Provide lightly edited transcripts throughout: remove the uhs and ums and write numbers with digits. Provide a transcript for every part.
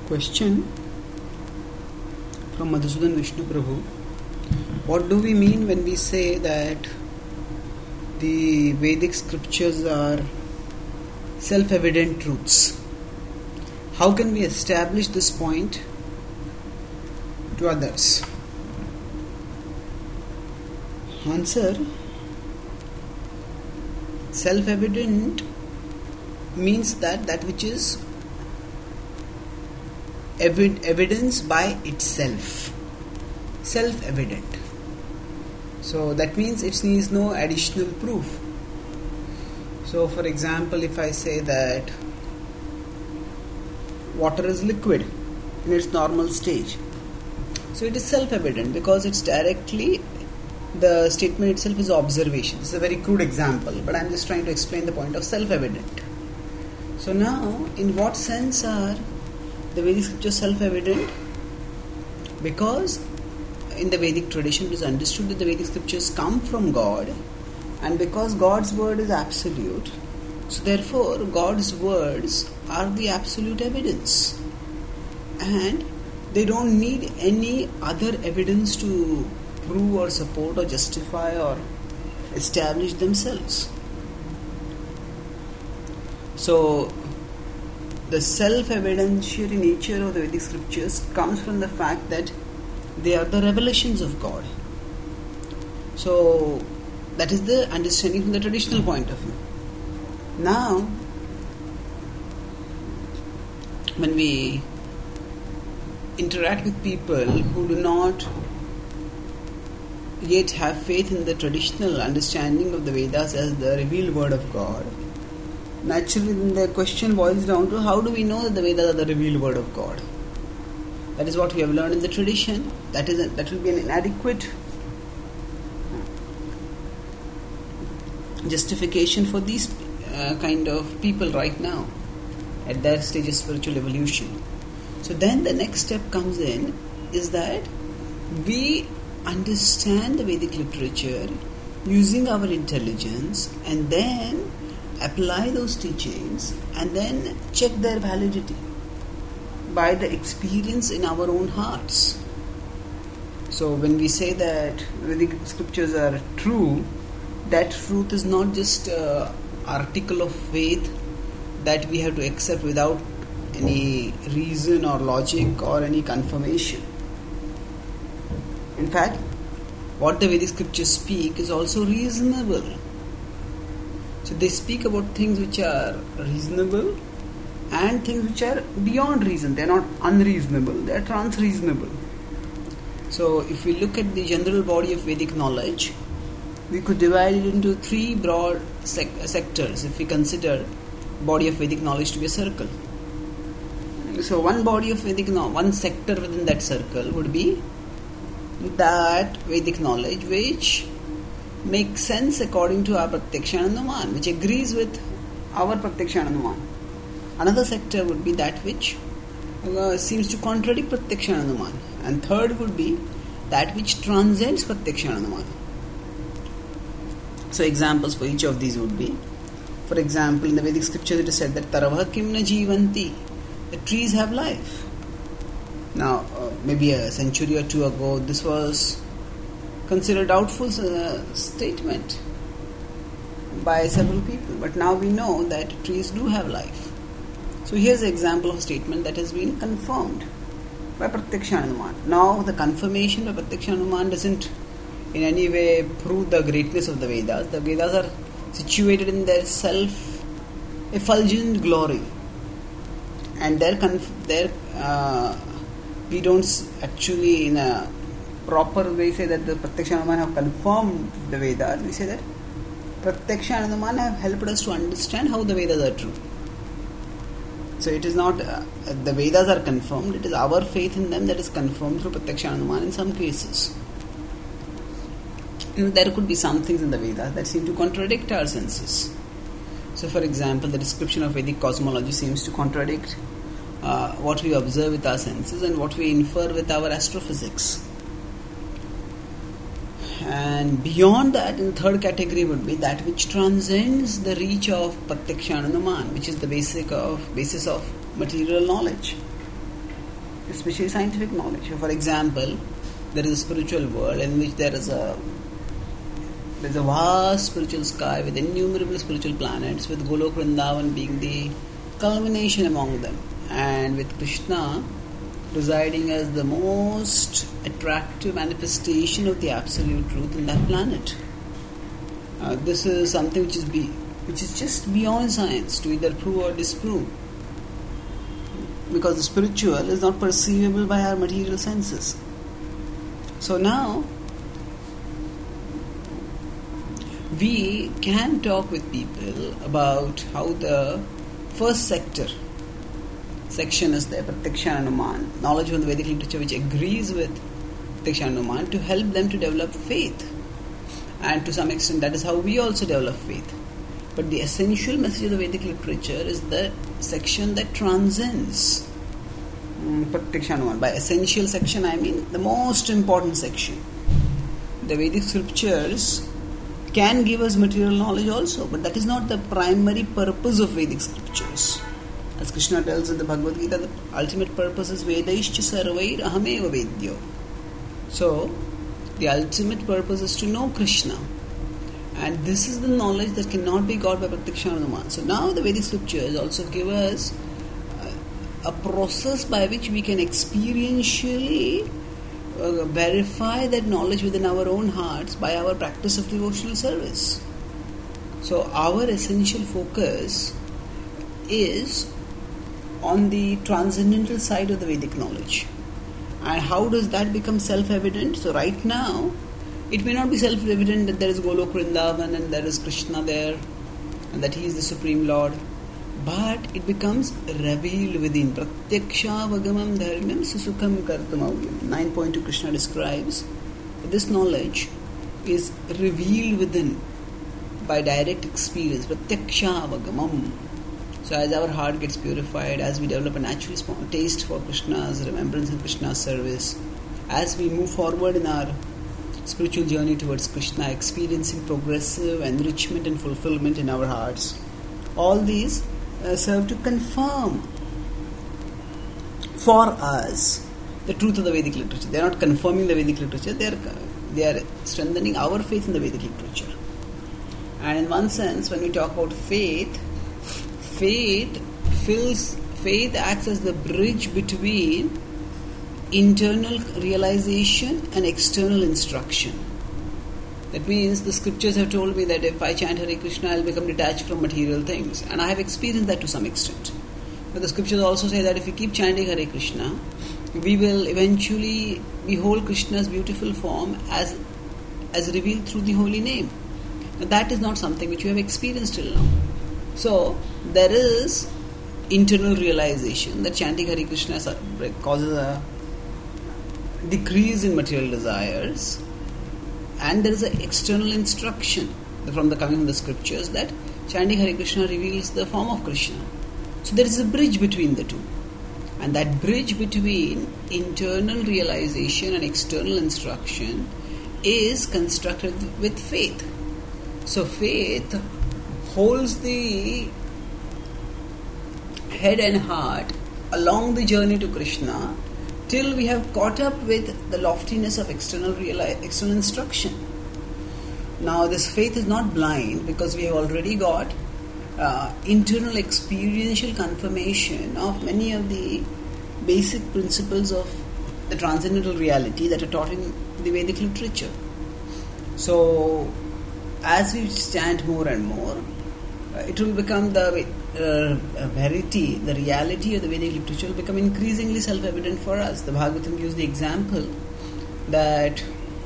Question from Madhusudan Vishnu Prabhu. What do we mean when we say that the Vedic scriptures are self-evident truths? How can we establish this point to others? Answer: self-evident means that which is evidence by itself. Self-evident. So that means it needs no additional proof. So for example, if I say that water is liquid in its normal stage, so it is self-evident because it's directly, the statement itself is observation. This is a very crude example, but I'm just trying to explain the point of self-evident. So now, in what sense are the Vedic scriptures self-evident? Because in the Vedic tradition it is understood that the Vedic scriptures come from God, and because God's word is absolute, so therefore God's words are the absolute evidence, and they don't need any other evidence to prove or support or justify or establish themselves. So the self-evidentiary nature of the Vedic scriptures comes from the fact that they are the revelations of God. So that is the understanding from the traditional point of view. Now, when we interact with people who do not yet have faith in the traditional understanding of the Vedas as the revealed word of God, naturally then the question boils down to, how do we know that the Vedas are the revealed word of God? That is what we have learned in the tradition. That will be an inadequate justification for these kind of people right now at their stage of spiritual evolution. So then the next step comes in is that we understand the Vedic literature using our intelligence and then apply those teachings and then check their validity by the experience in our own hearts. So when we say that Vedic scriptures are true, that truth is not just an article of faith that we have to accept without any reason or logic or any confirmation. In fact, what the Vedic scriptures speak is also reasonable. So they speak about things which are reasonable and things which are beyond reason. They are not unreasonable, they are trans-reasonable. So if we look at the general body of Vedic knowledge, we could divide it into three broad sectors if we consider body of Vedic knowledge to be a circle. So one body of Vedic knowledge, one sector within that circle would be that Vedic knowledge which makes sense according to our Pratyaksha and Anuman, which agrees with our Pratyaksha and Anuman. Another sector would be that which seems to contradict Pratyaksha and Anuman. And third would be that which transcends Pratyaksha and Anuman. So examples for each of these would be, for example, in the Vedic scriptures it is said that Taravah kim na jivanti, the trees have life. Now, maybe a century or two ago, this was considered doubtful statement by several people. But now we know that trees do have life. So here's an example of a statement that has been confirmed by Pratyaksha and Anuman. Now, the confirmation by Pratyaksha and Anuman doesn't in any way prove the greatness of the Vedas. The Vedas are situated in their self-effulgent glory. And we don't actually in a proper way say that the Pratyaksha and Anuman have confirmed the Vedas. We say that Pratyaksha and Anuman have helped us to understand how the Vedas are true. So it is not the Vedas are confirmed, it is our faith in them that is confirmed through Pratyaksha and Anuman in some cases. There could be some things in the Vedas that seem to contradict our senses. So for example, the description of Vedic cosmology seems to contradict what we observe with our senses and what we infer with our astrophysics. And beyond that, in the third category would be that which transcends the reach of Pratyaksha and Anuman, which is the basis of material knowledge. especially scientific knowledge. For example, there is a spiritual world in which there's a vast spiritual sky with innumerable spiritual planets, with Golok Vrindavan being the culmination among them, and with Krishna residing as the most attractive manifestation of the absolute truth in that planet. This is something which is just beyond science to either prove or disprove, because the spiritual is not perceivable by our material senses. So now we can talk with people about how the first section is there, Pratyaksha and Anuman, knowledge from the Vedic literature which agrees with Pratyaksha and Anuman, to help them to develop faith. And to some extent that is how we also develop faith. But the essential message of the Vedic literature is the section that transcends Pratyaksha and Anuman. By essential section I mean the most important section. The Vedic scriptures can give us material knowledge also, but that is not the primary purpose of Vedic scriptures. As Krishna tells in the Bhagavad Gita, the ultimate purpose is Vedaishcha sarvair ahameva vedyo. So, the ultimate purpose is to know Krishna. And this is the knowledge that cannot be got by Pratyaksha and Anuman. So now the Vedic scriptures also give us a process by which we can experientially verify that knowledge within our own hearts by our practice of devotional service. So our essential focus is on the transcendental side of the Vedic knowledge. And how does that become self-evident? So right now, it may not be self-evident that there is Golok Vrindavan and there is Krishna there and that he is the Supreme Lord. But it becomes revealed within. Pratyaksha vagamam dharmam susukham kartamavyam. 9.2 Krishna describes that this knowledge is revealed within by direct experience. Pratyaksha vagamam. So as our heart gets purified, as we develop a natural taste for Krishna's remembrance and Krishna's service, as we move forward in our spiritual journey towards Krishna, experiencing progressive enrichment and fulfillment in our hearts, all these serve to confirm for us the truth of the Vedic literature. They are not confirming the Vedic literature, they are strengthening our faith in the Vedic literature. And in one sense, when we talk about faith acts as the bridge between internal realization and external instruction. That means the scriptures have told me that if I chant Hare Krishna, I will become detached from material things. And I have experienced that to some extent. But the scriptures also say that if we keep chanting Hare Krishna, we will eventually behold Krishna's beautiful form as revealed through the holy name. Now that is not something which we have experienced till now. So, there is internal realization that chanting Hare Krishna causes a decrease in material desires, and there is an external instruction coming from the scriptures that chanting Hare Krishna reveals the form of Krishna. So there is a bridge between the two, and that bridge between internal realization and external instruction is constructed with faith. So faith holds the head and heart along the journey to Krishna till we have caught up with the loftiness of external instruction. Now this faith is not blind, because we have already got internal experiential confirmation of many of the basic principles of the transcendental reality that are taught in the Vedic literature. So as we chant more and more, it will become the verity, the reality of the Vedic literature will become increasingly self-evident for us. The Bhagavatam gives the example that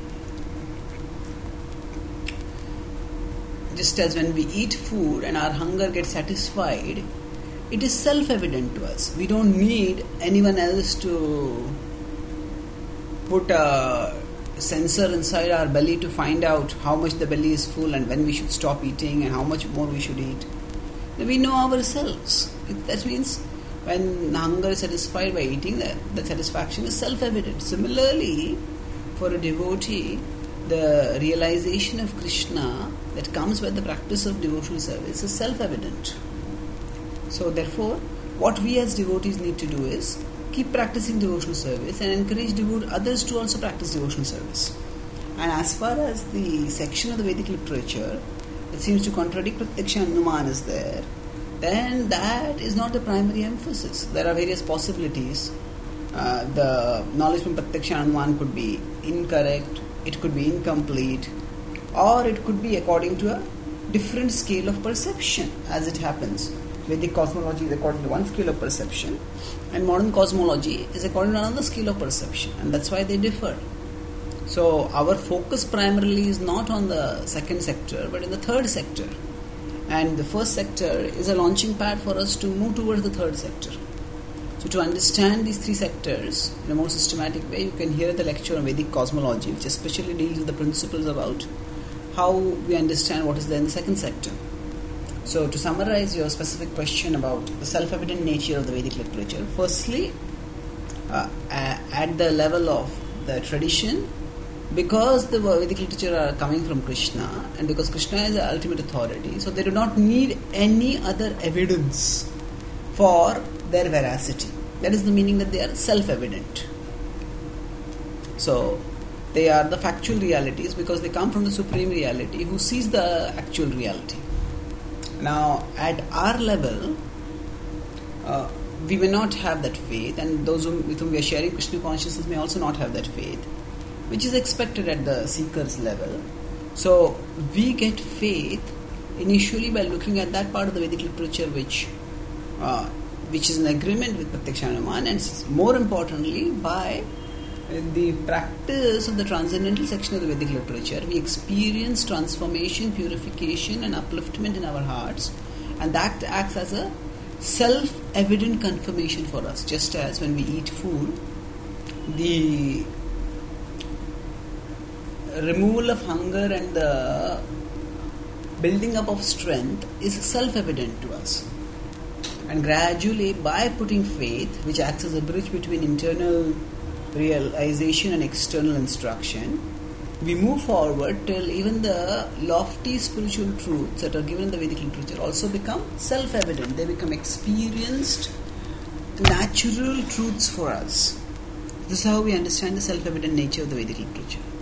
just as when we eat food and our hunger gets satisfied, it is self-evident to us. We don't need anyone else to put a sensor inside our belly to find out how much the belly is full and when we should stop eating and how much more we should eat. We know ourselves. That means when hunger is satisfied by eating, that satisfaction is self-evident. Similarly, for a devotee, the realization of Krishna that comes with the practice of devotional service is self-evident. So therefore, what we as devotees need to do is keep practicing devotional service and encourage others to also practice devotional service. And as far as the section of the Vedic literature that seems to contradict Pratyaksha and Anuman is there, then that is not the primary emphasis. There are various possibilities. The knowledge from Pratyaksha and Anuman could be incorrect, it could be incomplete, or it could be according to a different scale of perception, as it happens. Vedic cosmology is according to one scale of perception, and modern cosmology is according to another scale of perception, and that's why they differ. So our focus primarily is not on the second sector, but in the third sector. And the first sector is a launching pad for us to move towards the third sector. So to understand these three sectors in a more systematic way, you can hear the lecture on Vedic cosmology, which especially deals with the principles about how we understand what is there in the second sector. So to summarize your specific question about the self-evident nature of the Vedic literature, firstly, at the level of the tradition, because the Vedic literature are coming from Krishna, and because Krishna is the ultimate authority, so they do not need any other evidence for their veracity. That is the meaning that they are self-evident. So they are the factual realities because they come from the supreme reality who sees the actual reality. Now at our level, we may not have that faith, and those with whom we are sharing Krishna consciousness may also not have that faith, which is expected at the seeker's level. So we get faith initially by looking at that part of the Vedic literature which is in agreement with Pratyaksha and Anuman, and more importantly by the practice of the transcendental section of the Vedic literature. We experience transformation, purification and upliftment in our hearts, and that acts as a self-evident confirmation for us. Just as when we eat food, the removal of hunger and the building up of strength is self-evident to us. And gradually, by putting faith, which acts as a bridge between internal realization and external instruction, we move forward till even the lofty spiritual truths that are given in the Vedic literature also become self-evident. They become experienced, natural truths for us. This is how we understand the self-evident nature of the Vedic literature.